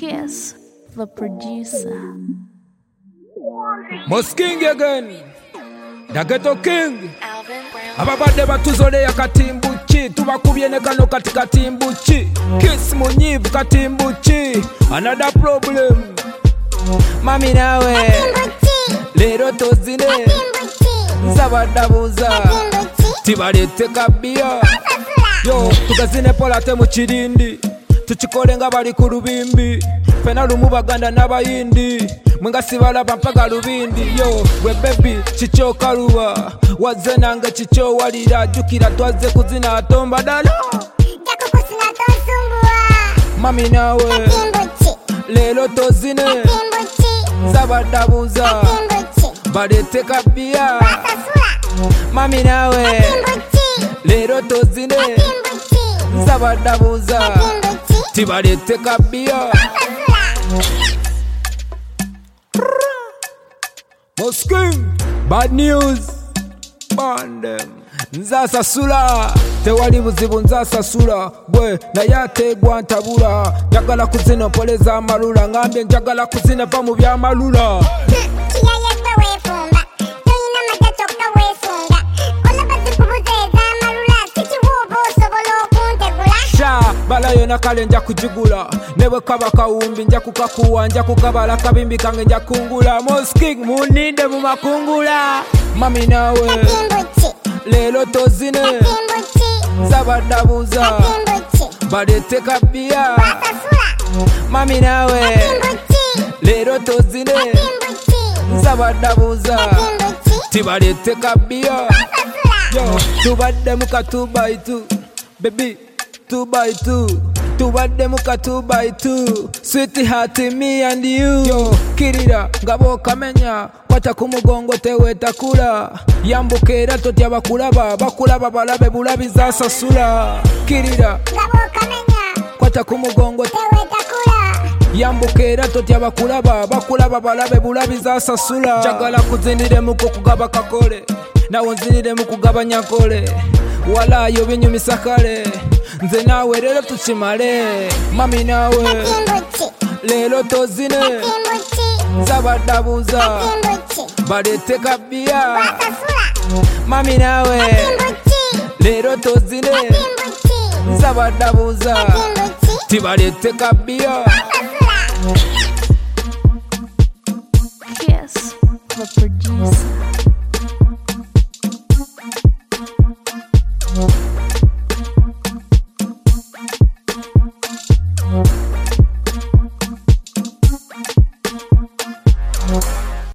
Kiss, the producer. Musking again, the ghetto king. Ababadde batuzolea katimbuchi, tubakubye ne kano kati katimbuchi. Kiss munyivu katimbuchi, another problem. Mami nawe, lero tozine, nzabadabuza, tibalete kabia. Yo, tukazine polate mu kirindi, tukikole nga bali ku lubimbi. Fena lumu baganda n'abayindi, mwenga sibalaba mpaka lubindi. Yo, we baby, chicho kaluwa, wazze nange chicho walira. Jukira twaze kuzina atomba dala, mami nawe, lelo tozine, nzabadabuza, balete kabia. Mami nawe, lero tozine, nzabadabuza, tibalete kabia. Musking, bad news, burn them. Nzasasula, tewali buzibu nzasasula. Bwe, naye ategwa ntabula. Njagala kuzina mpoleza amalula. Ngambye njagala kuzina va mu byamalula. Balayo nakale nja kujigula, nebwe kaba kawumbi nja kukakuwa, nja kukabala kabimbi kange nja kungula. Musking muninde mu makungula. Mami nawe, lelo tozine, nzabadabuza, balete kabia. Mami nawe, lelo tozine, nzabadabuza, tibalete kabia. Yo, tubadde muka 2x2, baby 2x2, tubadde muka 2x2, sweetheart me and you. Yo, kirira ngabo kamenya, kwata ku mugongo tewetakula. Yambuka era totya bakulaba, bakulaba balabe bulabi zasasula. Kirira ngabo kamenya, kwata ku mugongo tewetakula. Yambuka era totya bakulaba, bakulaba balabe bulabi zasasula. Njagala kuzinire mu kugaba kakole, nawe nzinire mu kugabanya kole. Walayo binyumisa kale, nze nawe lero tukimale. Mami nawe, lero tozine, nzabadabuza, balete kabia. Mami nawe, lero tozine, nzabadabuza, tibalete kabia.